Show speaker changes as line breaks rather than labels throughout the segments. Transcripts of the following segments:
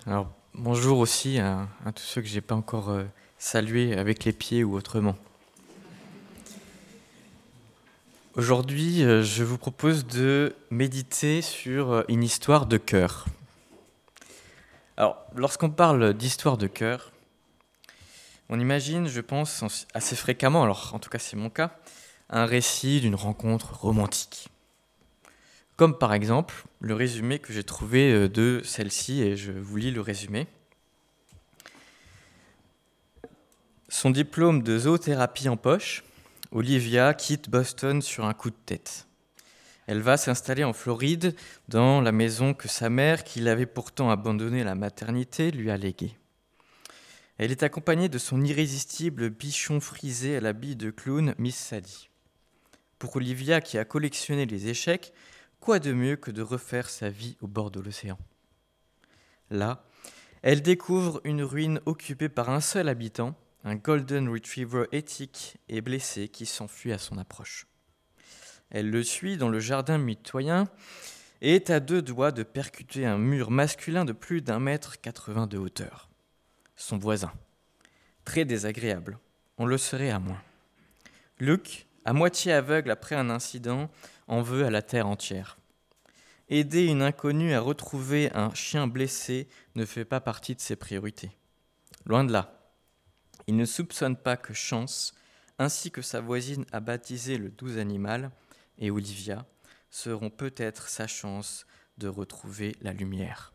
Alors, bonjour aussi à tous ceux que je n'ai pas encore salués avec les pieds ou autrement. Aujourd'hui, je vous propose de méditer sur une histoire de cœur. Alors, lorsqu'on parle d'histoire de cœur, on imagine, je pense, assez fréquemment, alors en tout cas c'est mon cas, un récit d'une rencontre romantique. Comme par exemple le résumé que j'ai trouvé de celle-ci, et je vous lis le résumé. Son diplôme de zoothérapie en poche, Olivia quitte Boston sur un coup de tête. Elle va s'installer en Floride, dans la maison que sa mère, qui l'avait pourtant abandonnée à la maternité, lui a léguée. Elle est accompagnée de son irrésistible bichon frisé à l'habit de clown, Miss Sadie. Pour Olivia, qui a collectionné les échecs, quoi de mieux que de refaire sa vie au bord de l'océan ? Là, elle découvre une ruine occupée par un seul habitant, un Golden Retriever éthique et blessé qui s'enfuit à son approche. Elle le suit dans le jardin mitoyen et est à 2 doigts de percuter un mur masculin de plus d'1,80 m de hauteur. Son voisin. Très désagréable. On le serait à moins. Luke, à moitié aveugle après un incident, en veut à la terre entière. Aider une inconnue à retrouver un chien blessé ne fait pas partie de ses priorités. Loin de là. Il ne soupçonne pas que Chance, ainsi que sa voisine a baptisé le doux animal, et Olivia, seront peut-être sa chance de retrouver la lumière.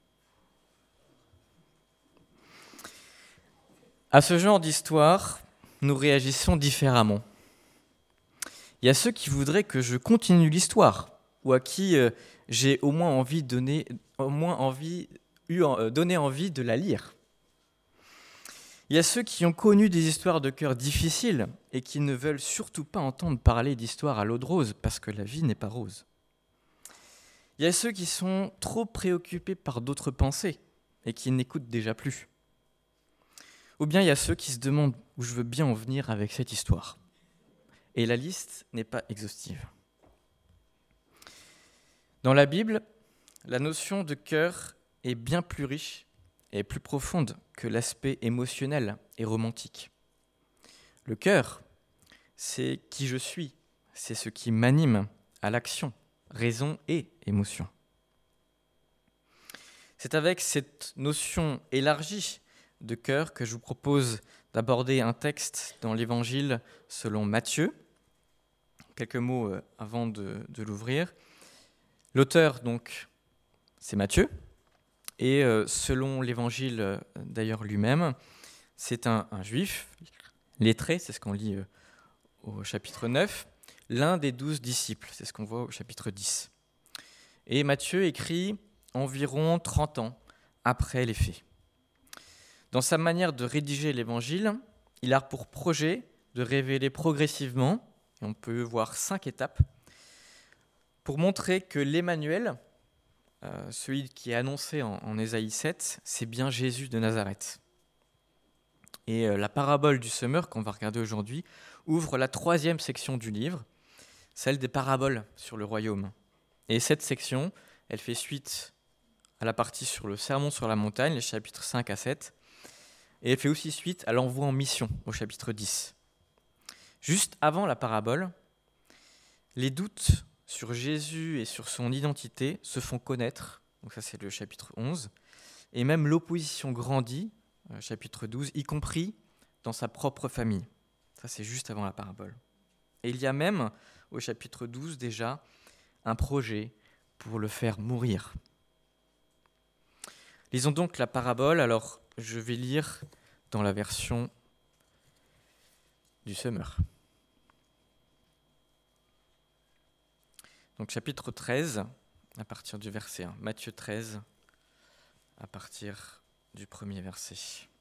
À ce genre d'histoire, nous réagissons différemment. Il y a ceux qui voudraient que je continue l'histoire, ou à qui j'ai au moins donné envie de la lire. Il y a ceux qui ont connu des histoires de cœur difficiles et qui ne veulent surtout pas entendre parler d'histoire à l'eau de rose, parce que la vie n'est pas rose. Il y a ceux qui sont trop préoccupés par d'autres pensées et qui n'écoutent déjà plus. Ou bien il y a ceux qui se demandent où je veux bien en venir avec cette histoire. Et la liste n'est pas exhaustive. Dans la Bible, la notion de cœur est bien plus riche et plus profonde que l'aspect émotionnel et romantique. Le cœur, c'est qui je suis, c'est ce qui m'anime à l'action, raison et émotion. C'est avec cette notion élargie de cœur que je vous propose d'aborder un texte dans l'Évangile selon Matthieu. Quelques mots avant de l'ouvrir. L'auteur, donc, c'est Matthieu. Et selon l'Évangile d'ailleurs lui-même, c'est un juif lettré, c'est ce qu'on lit au chapitre 9, l'un des 12 disciples, c'est ce qu'on voit au chapitre 10. Et Matthieu écrit environ 30 ans après les faits. Dans sa manière de rédiger l'Évangile, il a pour projet de révéler progressivement, et on peut voir 5 étapes, pour montrer que l'Emmanuel, celui qui est annoncé en Ésaïe 7, c'est bien Jésus de Nazareth. Et la parabole du semeur, qu'on va regarder aujourd'hui, ouvre la 3e section du livre, celle des paraboles sur le royaume. Et cette section, elle fait suite à la partie sur le sermon sur la montagne, les chapitres 5 à 7, et elle fait aussi suite à l'envoi en mission, au chapitre 10. Juste avant la parabole, les doutes sur Jésus et sur son identité se font connaître, donc ça c'est le chapitre 11, et même l'opposition grandit, chapitre 12, y compris dans sa propre famille. Ça c'est juste avant la parabole. Et il y a même, au chapitre 12 déjà, un projet pour le faire mourir. Lisons donc la parabole, alors je vais lire dans la version du semeur. Donc chapitre 13, à partir du verset 1. Matthieu 13, à partir du premier verset.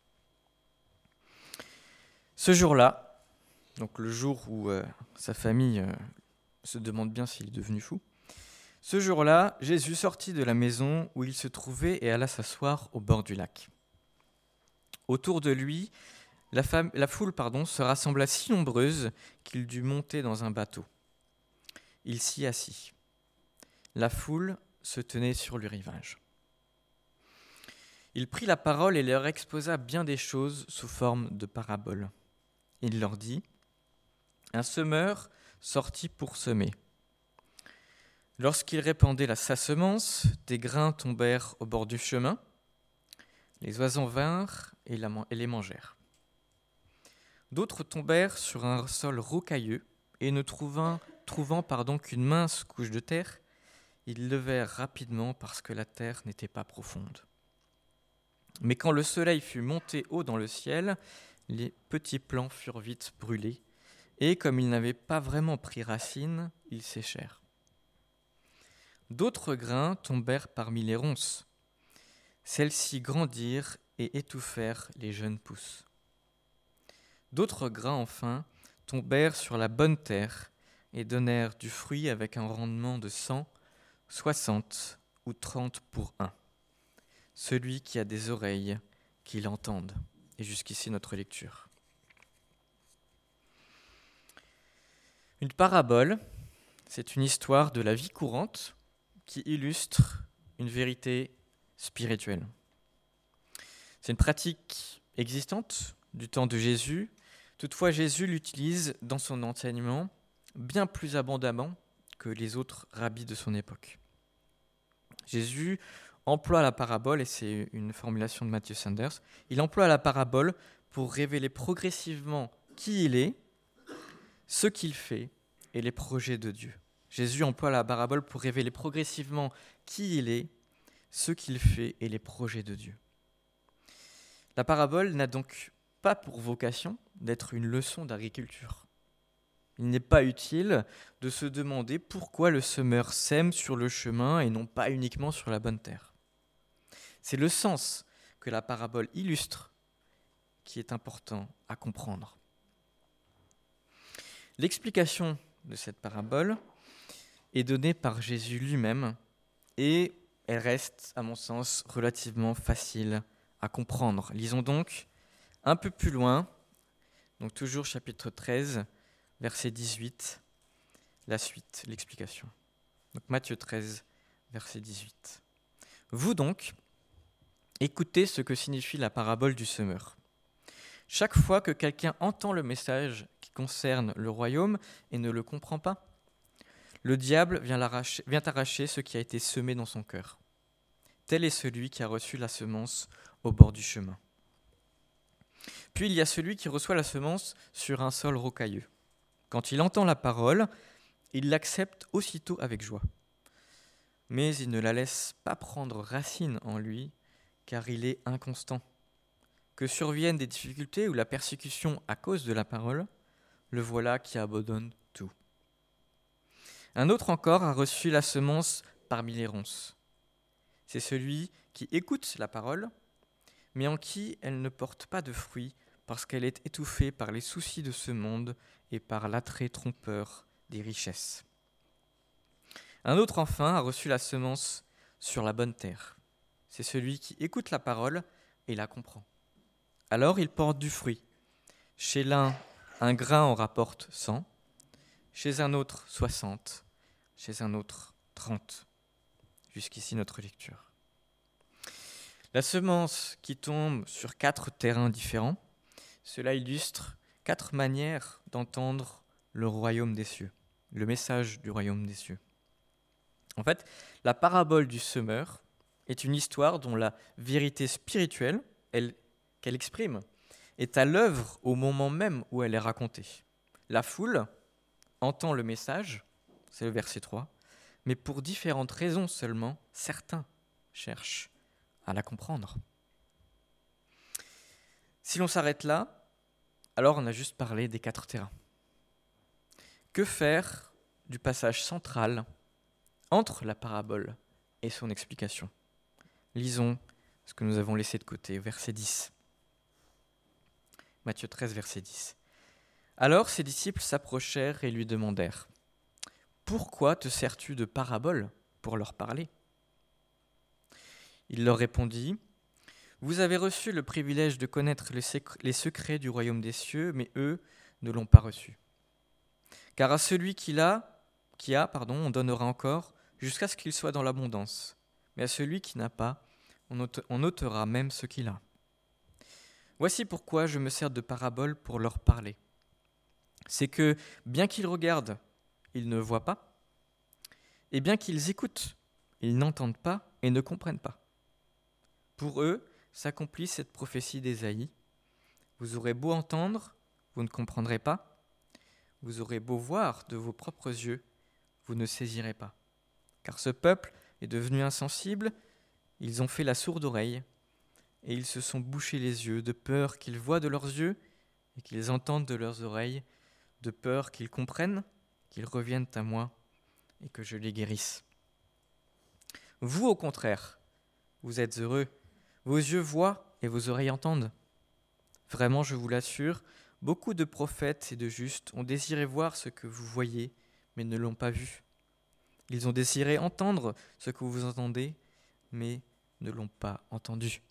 Ce jour-là, donc le jour où sa famille se demande bien s'il est devenu fou, ce jour-là, Jésus sortit de la maison où il se trouvait et alla s'asseoir au bord du lac. Autour de lui, la foule se rassembla si nombreuse qu'il dut monter dans un bateau. Il s'y assit. La foule se tenait sur le rivage. Il prit la parole et leur exposa bien des choses sous forme de paraboles. Il leur dit : un semeur sortit pour semer. Lorsqu'il répandait sa semence, des grains tombèrent au bord du chemin. Les oiseaux vinrent et les mangèrent. D'autres tombèrent sur un sol rocailleux et ne trouvant qu'une mince couche de terre, ils levèrent rapidement parce que la terre n'était pas profonde. Mais quand le soleil fut monté haut dans le ciel, les petits plants furent vite brûlés, et comme ils n'avaient pas vraiment pris racine, ils séchèrent. D'autres grains tombèrent parmi les ronces. Celles-ci grandirent et étouffèrent les jeunes pousses. D'autres grains, enfin, tombèrent sur la bonne terre et donnèrent du fruit avec un rendement de 100, 60 ou 30 pour un. Celui qui a des oreilles, qu'il entende. Et jusqu'ici notre lecture. Une parabole, c'est une histoire de la vie courante qui illustre une vérité spirituelle. C'est une pratique existante du temps de Jésus. Toutefois, Jésus l'utilise dans son enseignement bien plus abondamment que les autres rabbis de son époque. Jésus emploie la parabole, et c'est une formulation de Matthew Sanders, il emploie la parabole pour révéler progressivement qui il est, ce qu'il fait et les projets de Dieu. Jésus emploie la parabole pour révéler progressivement qui il est, ce qu'il fait et les projets de Dieu. La parabole n'a donc pas pour vocation d'être une leçon d'agriculture. Il n'est pas utile de se demander pourquoi le semeur sème sur le chemin et non pas uniquement sur la bonne terre. C'est le sens que la parabole illustre qui est important à comprendre. L'explication de cette parabole est donnée par Jésus lui-même et elle reste, à mon sens, relativement facile à comprendre. Lisons donc un peu plus loin, donc toujours chapitre 13, verset 18, la suite, l'explication. Donc Matthieu 13, verset 18. Vous donc, écoutez ce que signifie la parabole du semeur. Chaque fois que quelqu'un entend le message qui concerne le royaume et ne le comprend pas, le diable vient arracher ce qui a été semé dans son cœur. Tel est celui qui a reçu la semence au bord du chemin. Puis il y a celui qui reçoit la semence sur un sol rocailleux. Quand il entend la parole, il l'accepte aussitôt avec joie. Mais il ne la laisse pas prendre racine en lui, car il est inconstant. Que surviennent des difficultés ou la persécution à cause de la parole, le voilà qui abandonne tout. Un autre encore a reçu la semence parmi les ronces. C'est celui qui écoute la parole, mais en qui elle ne porte pas de fruit parce qu'elle est étouffée par les soucis de ce monde et par l'attrait trompeur des richesses. Un autre enfin a reçu la semence sur la bonne terre. C'est celui qui écoute la parole et la comprend. Alors il porte du fruit. Chez l'un, un grain en rapporte 100, chez un autre 60, chez un autre 30. Jusqu'ici notre lecture. La semence qui tombe sur 4 terrains différents, cela illustre 4 manières d'entendre le royaume des cieux, le message du royaume des cieux. En fait, la parabole du semeur est une histoire dont la vérité spirituelle, qu'elle exprime, est à l'œuvre au moment même où elle est racontée. La foule entend le message, c'est le verset 3, mais pour différentes raisons seulement, certains cherchent à la comprendre. Si l'on s'arrête là, alors on a juste parlé des 4 terrains. Que faire du passage central entre la parabole et son explication ? Lisons ce que nous avons laissé de côté, verset 10. Matthieu 13, verset 10. Alors ses disciples s'approchèrent et lui demandèrent : « Pourquoi te sers-tu de parabole pour leur parler ?» Il leur répondit : « Vous avez reçu le privilège de connaître les secrets du royaume des cieux, mais eux ne l'ont pas reçu. Car à celui qui a, on donnera encore, jusqu'à ce qu'il soit dans l'abondance. Mais à celui qui n'a pas, on ôtera même ce qu'il a. Voici pourquoi je me sers de paraboles pour leur parler. C'est que, bien qu'ils regardent, ils ne voient pas, et bien qu'ils écoutent, ils n'entendent pas et ne comprennent pas. Pour eux, s'accomplit cette prophétie d'Ésaïe. Vous aurez beau entendre, vous ne comprendrez pas. Vous aurez beau voir de vos propres yeux, vous ne saisirez pas. Car ce peuple est devenu insensible, ils ont fait la sourde oreille, et ils se sont bouchés les yeux, de peur qu'ils voient de leurs yeux et qu'ils entendent de leurs oreilles, de peur qu'ils comprennent, qu'ils reviennent à moi et que je les guérisse. Vous, au contraire, vous êtes heureux, vos yeux voient et vos oreilles entendent. Vraiment, je vous l'assure, beaucoup de prophètes et de justes ont désiré voir ce que vous voyez, mais ne l'ont pas vu. Ils ont désiré entendre ce que vous entendez, mais ne l'ont pas entendu.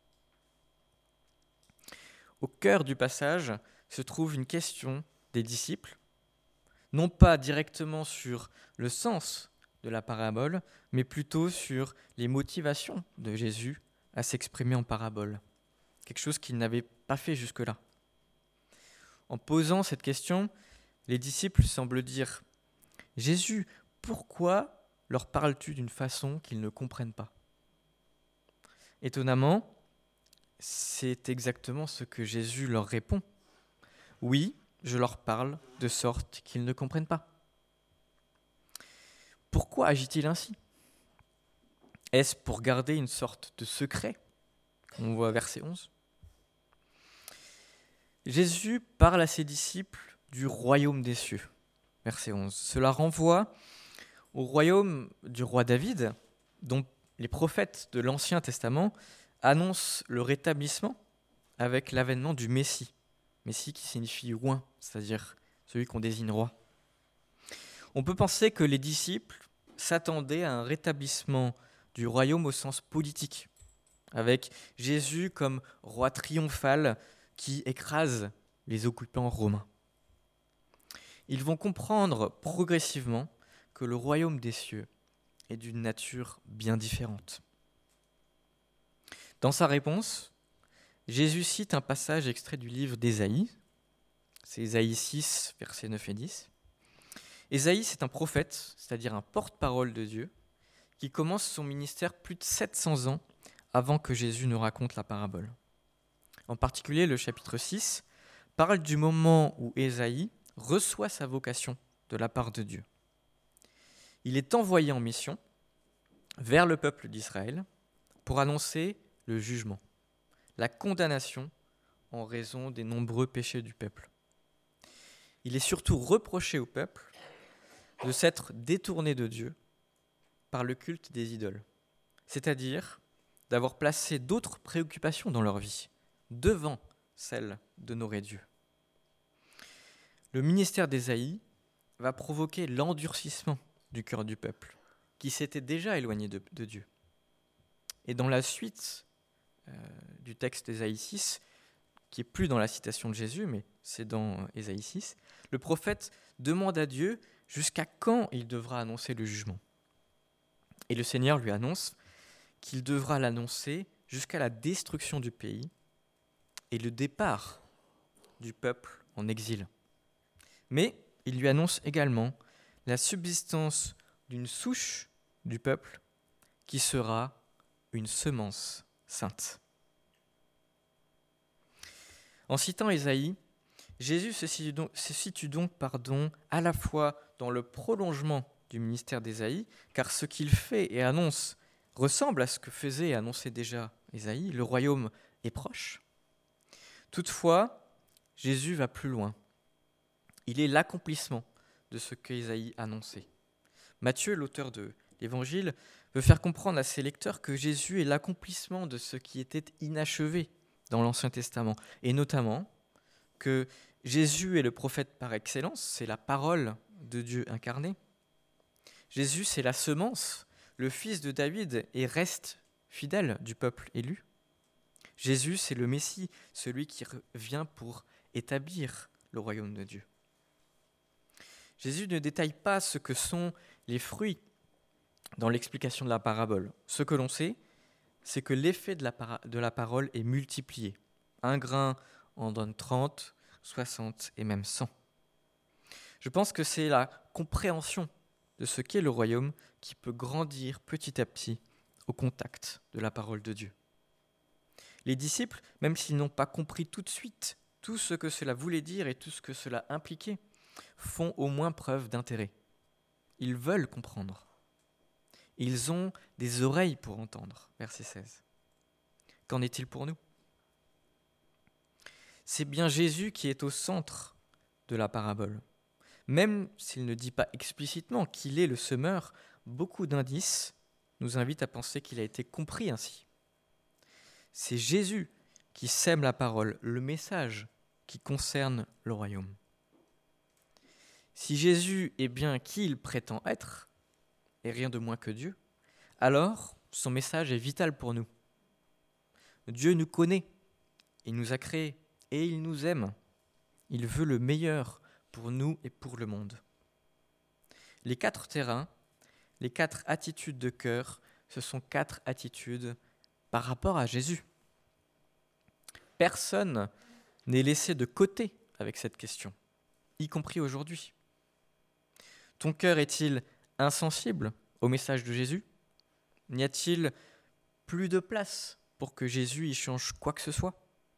Au cœur du passage se trouve une question des disciples, non pas directement sur le sens de la parabole, mais plutôt sur les motivations de Jésus à s'exprimer en parabole, quelque chose qu'il n'avait pas fait jusque-là. En posant cette question, les disciples semblent dire « Jésus, pourquoi leur parles-tu d'une façon qu'ils ne comprennent pas ?» Étonnamment, c'est exactement ce que Jésus leur répond. « Oui, je leur parle de sorte qu'ils ne comprennent pas. » Pourquoi agit-il ainsi ? Est-ce pour garder une sorte de secret ? On voit verset 11. Jésus parle à ses disciples du royaume des cieux. Verset 11. Cela renvoie au royaume du roi David, dont les prophètes de l'Ancien Testament annoncent le rétablissement avec l'avènement du Messie. Messie qui signifie oint, c'est-à-dire celui qu'on désigne roi. On peut penser que les disciples s'attendaient à un rétablissement du royaume au sens politique, avec Jésus comme roi triomphal qui écrase les occupants romains. Ils vont comprendre progressivement que le royaume des cieux est d'une nature bien différente. Dans sa réponse, Jésus cite un passage extrait du livre d'Ésaïe, c'est Ésaïe 6, versets 9 et 10. Ésaïe, c'est un prophète, c'est-à-dire un porte-parole de Dieu, qui commence son ministère plus de 700 ans avant que Jésus ne raconte la parabole. En particulier, le chapitre 6 parle du moment où Ésaïe reçoit sa vocation de la part de Dieu. Il est envoyé en mission vers le peuple d'Israël pour annoncer le jugement, la condamnation en raison des nombreux péchés du peuple. Il est surtout reproché au peuple de s'être détourné de Dieu par le culte des idoles, c'est-à-dire d'avoir placé d'autres préoccupations dans leur vie devant celle d'honorer Dieu. Le ministère d'Ésaïe va provoquer l'endurcissement du cœur du peuple, qui s'était déjà éloigné de Dieu. Et dans la suite du texte d'Ésaïe 6, qui est plus dans la citation de Jésus, mais c'est dans Ésaïe 6, le prophète demande à Dieu jusqu'à quand il devra annoncer le jugement. Et le Seigneur lui annonce qu'il devra l'annoncer jusqu'à la destruction du pays et le départ du peuple en exil. Mais il lui annonce également la subsistance d'une souche du peuple qui sera une semence sainte. En citant Ésaïe, Jésus se situe donc à la fois dans le prolongement du ministère d'Ésaïe, car ce qu'il fait et annonce ressemble à ce que faisait et annonçait déjà Ésaïe, le royaume est proche. Toutefois, Jésus va plus loin. Il est l'accomplissement de ce qu'Ésaïe annonçait. Matthieu, l'auteur de l'Évangile, veut faire comprendre à ses lecteurs que Jésus est l'accomplissement de ce qui était inachevé dans l'Ancien Testament, et notamment que Jésus est le prophète par excellence, c'est la parole de Dieu incarnée. Jésus, c'est la semence, le fils de David, et reste fidèle du peuple élu. Jésus, c'est le Messie, celui qui vient pour établir le royaume de Dieu. Jésus ne détaille pas ce que sont les fruits dans l'explication de la parabole. Ce que l'on sait, c'est que l'effet de la parole est multiplié. Un grain en donne 30, 60 et même 100. Je pense que c'est la compréhension de ce qu'est le royaume qui peut grandir petit à petit au contact de la parole de Dieu. Les disciples, même s'ils n'ont pas compris tout de suite tout ce que cela voulait dire et tout ce que cela impliquait, font au moins preuve d'intérêt. Ils veulent comprendre. Ils ont des oreilles pour entendre. Verset 16. Qu'en est-il pour nous ? C'est bien Jésus qui est au centre de la parabole. Même s'il ne dit pas explicitement qu'il est le semeur, beaucoup d'indices nous invitent à penser qu'il a été compris ainsi. C'est Jésus qui sème la parole, le message qui concerne le royaume. Si Jésus est bien qui il prétend être, et rien de moins que Dieu, alors son message est vital pour nous. Dieu nous connaît, il nous a créés et il nous aime. Il veut le meilleur pour nous et pour le monde. Les 4 terrains, les 4 attitudes de cœur, ce sont 4 attitudes par rapport à Jésus. Personne n'est laissé de côté avec cette question, y compris aujourd'hui. Ton cœur est-il insensible au message de Jésus ? N'y a-t-il plus de place pour que Jésus y change quoi que ce soit ?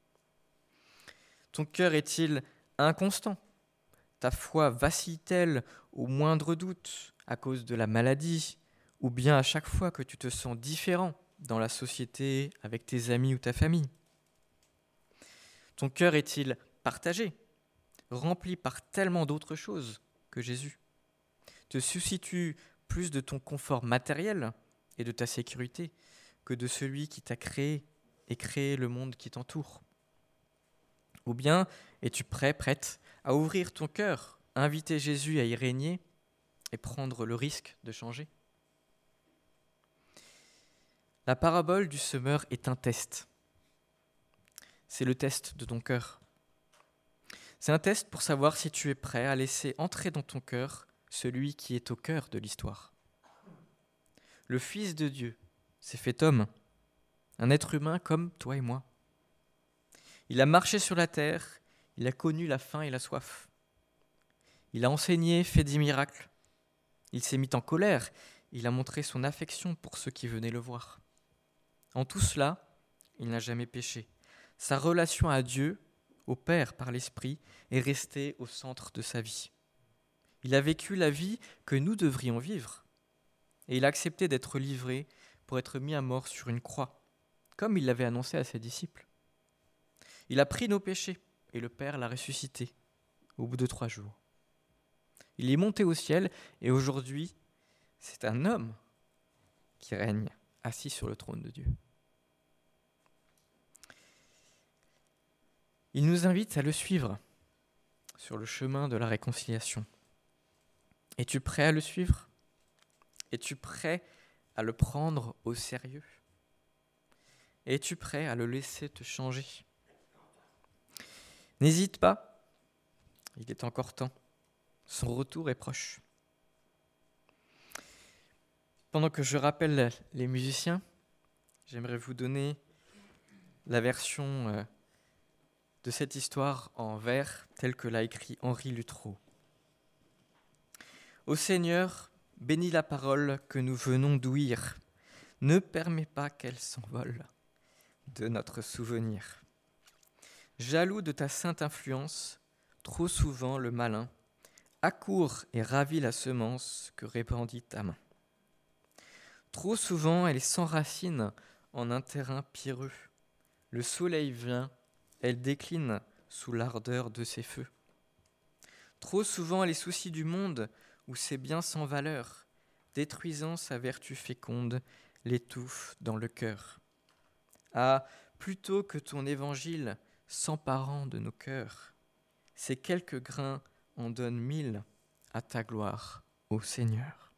Ton cœur est-il inconstant ? Ta foi vacille-t-elle au moindre doute à cause de la maladie ou bien à chaque fois que tu te sens différent dans la société, avec tes amis ou ta famille ? Ton cœur est-il partagé, rempli par tellement d'autres choses que Jésus ? Te soucies-tu plus de ton confort matériel et de ta sécurité que de celui qui t'a créé et créé le monde qui t'entoure ? Ou bien es-tu prête à ouvrir ton cœur, à inviter Jésus à y régner et prendre le risque de changer ? La parabole du semeur est un test. C'est le test de ton cœur. C'est un test pour savoir si tu es prêt à laisser entrer dans ton cœur celui qui est au cœur de l'histoire. Le Fils de Dieu s'est fait homme, un être humain comme toi et moi. Il a marché sur la terre, il a connu la faim et la soif. Il a enseigné, fait des miracles. Il s'est mis en colère, il a montré son affection pour ceux qui venaient le voir. En tout cela, il n'a jamais péché. Sa relation à Dieu, au Père par l'Esprit, est restée au centre de sa vie. Il a vécu la vie que nous devrions vivre. Et il a accepté d'être livré pour être mis à mort sur une croix, comme il l'avait annoncé à ses disciples. Il a pris nos péchés et le Père l'a ressuscité au bout de 3 jours. Il est monté au ciel et aujourd'hui, c'est un homme qui règne assis sur le trône de Dieu. Il nous invite à le suivre sur le chemin de la réconciliation. Es-tu prêt à le suivre ? Es-tu prêt à le prendre au sérieux ? Es-tu prêt à le laisser te changer ? N'hésite pas, il est encore temps. Son retour est proche. Pendant que je rappelle les musiciens, j'aimerais vous donner la version de cette histoire en vers telle que l'a écrit Henri Luttrot. Ô Seigneur, bénis la parole que nous venons d'ouïr. Ne permets pas qu'elle s'envole de notre souvenir. Jaloux de ta sainte influence, trop souvent le malin accourt et ravit la semence que répandit ta main. Trop souvent elle s'enracine en un terrain pierreux. Le soleil vient, elle décline sous l'ardeur de ses feux. Trop souvent les soucis du monde, où ses biens sans valeur, détruisant sa vertu féconde, l'étouffent dans le cœur. Ah, plutôt que ton évangile s'emparant de nos cœurs, ces quelques grains en donnent 1000 à ta gloire, ô Seigneur.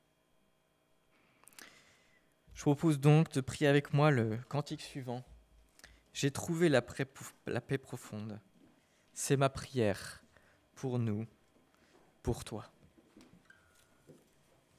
Je propose donc de prier avec moi le cantique suivant. J'ai trouvé la paix profonde. C'est ma prière pour nous, pour toi.